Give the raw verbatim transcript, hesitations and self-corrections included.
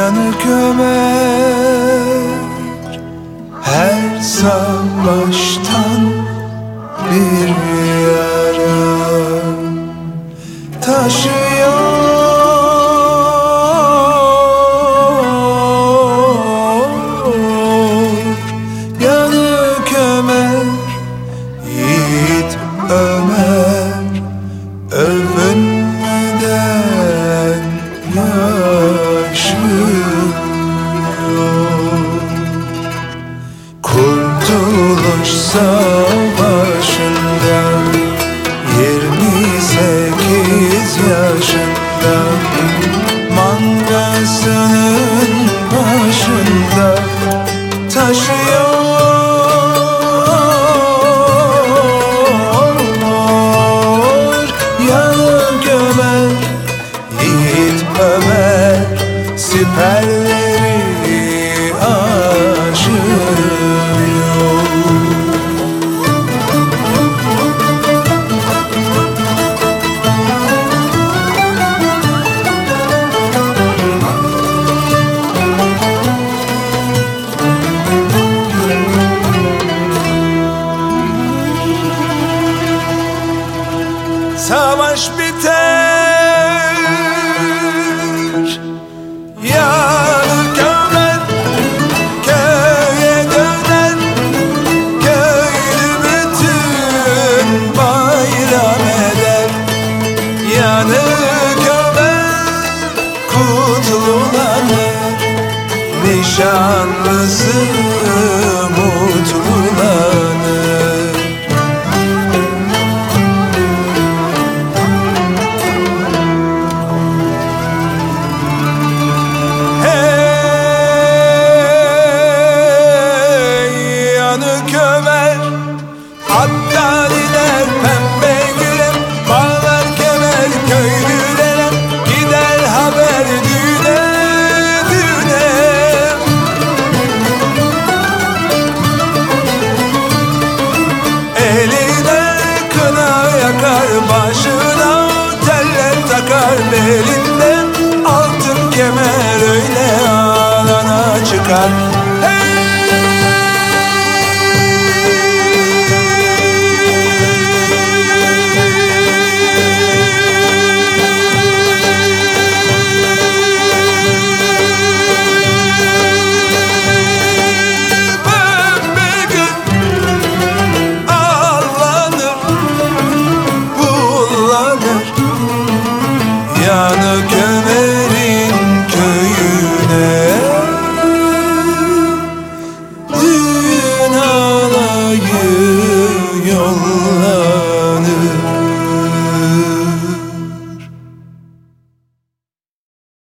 yanık Ömer her savaştan bir yara taşıyor. Yanık Ömer, yiğit Ömer, övünmeden yaşıyor. Kurtuluş Savaşı'nda yirmi sekiz yaşında mangasının başında taşıyor. Yanık Ömer, yiğit Ömer, siperleri aşıyor. Savaş biter, yanık Ömer köye döner, köylü bütün bayram eder. Yanık Ömer kutlulanır, nişanlısı mutlulanır. Yanık Ömer attan iner pembe gülen, bağlar kemer köylülere, gider haber düğüne düğüne. Eline kına yakar, başına teller takar, belinden altın kemer öyle alana çıkar. Yanık